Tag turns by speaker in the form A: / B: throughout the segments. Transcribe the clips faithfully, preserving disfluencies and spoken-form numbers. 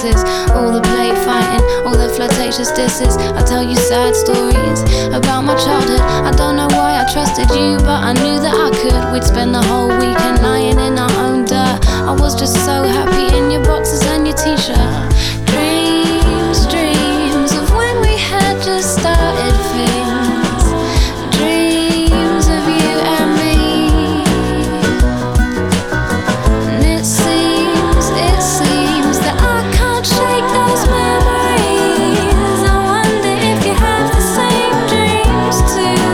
A: kisses, all the play fighting, all the flirtatious disses. I tell you sad stories about my childhood. I don't know why I trusted you, but I knew that I could. We'd spend the whole weekend lying in our own dirt. I was just so happy in your boxes and your t-shirt. Dreams, dreams of when we had just started things. Dreams of you and me. And it seems, it seems that I can't shake those memories. I wonder if you have the same dreams too.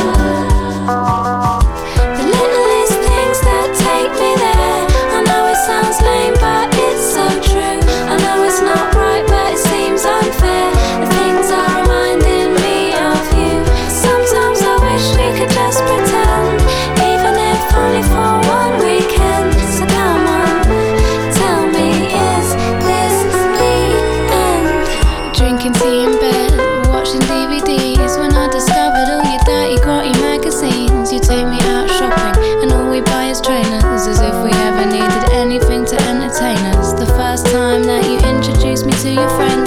A: The littlest things that take me there. I know it sounds lame, but it's so true. I know it's not right, but it seems unfair. The things are reminding me of you. Sometimes I wish we could just pretend, even if only for one weekend. So come on, tell me, is this the end? Drinking tea in bed, watching D V Ds. When I discovered all your dirty, grotty magazines. You take me out shopping, and all we buy is trainers, as if we ever needed anything to entertain us. The first time that you introduced me to your friends,